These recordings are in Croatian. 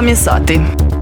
8 je sati.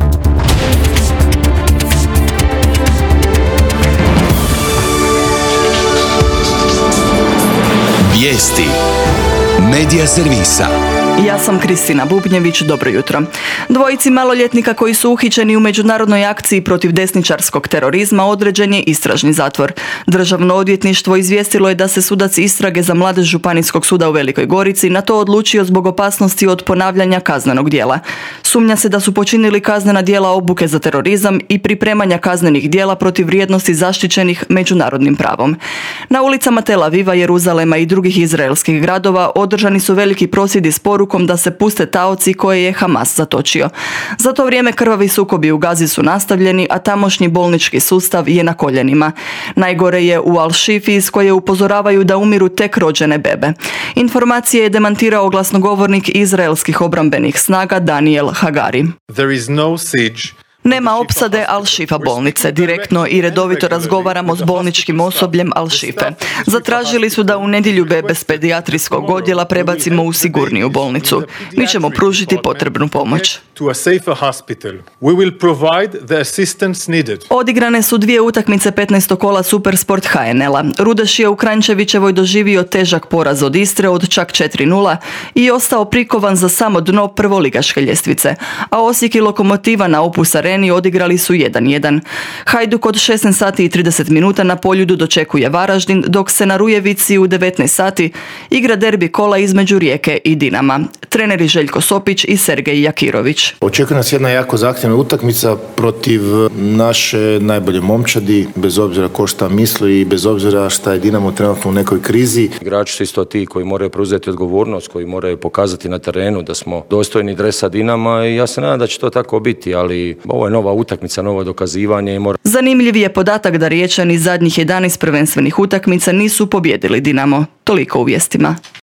Vijesti Medija servisa. Ja sam Kristina Bubnjević, dobro jutro. Dvojici maloljetnika koji su uhićeni u međunarodnoj akciji protiv desničarskog terorizma određen je istražni zatvor. Državno odvjetništvo izvijestilo je da se sudac istrage za mladež Županijskog suda u Velikoj Gorici na to odlučio zbog opasnosti od ponavljanja kaznenog djela. Sumnja se da su počinili kaznena djela obuke za terorizam i pripremanja kaznenih djela protiv vrijednosti zaštićenih međunarodnim pravom. Na ulicama Tel Aviva, Jeruzalema i drugih izraelskih gradova održani su veliki prosvjedi s porukom da se puste taoci koje je Hamas zatočio. Za to vrijeme krvavi sukobi u Gazi su nastavljeni, a tamošnji bolnički sustav je na koljenima. Najgore je u Al-Shifi iz koje upozoravaju da umiru tek rođene bebe. Informacije je demantirao glasnogovornik izraelskih obrambenih snaga Daniel Hagari. Nema opsade Al-Shifa bolnice. Direktno i redovito razgovaramo s bolničkim osobljem Al-Shife. Zatražili su da u nedjelju bebe s pedijatrijskog odjela prebacimo u sigurniju bolnicu. Mi ćemo pružiti potrebnu pomoć. Odigrane su 2 utakmice 15. kola Supersport HNL-a. Rudeš je u Kranjčevićevoj doživio težak poraz od Istre od čak 4:0 i ostao prikovan za samo dno prvoligaške ljestvice. A Osijek i Lokomotiva na Opus Areni odigrali su 1:1. Hajduk od 16 sati i 30 minuta na Poljudu dočekuje Varaždin, dok se na Rujevici u 19 sati igra derbi kola između Rijeke i Dinama. Treneri Željko Sopić i Sergej Jakirović. Očekuje nas jedna jako zahtjevna utakmica protiv naše najbolje momčadi, bez obzira ko šta misli i bez obzira šta je Dinamo trenutno u nekoj krizi. Igrači su isto ti koji moraju preuzeti odgovornost, koji moraju pokazati na terenu da smo dostojni dresa Dinama i ja se nadam da će to tako biti, ali ovo je nova utakmica, novo dokazivanje i Zanimljiv je podatak da Riječani zadnjih 11 prvenstvenih utakmica nisu pobijedili Dinamo. Toliko u vijestima.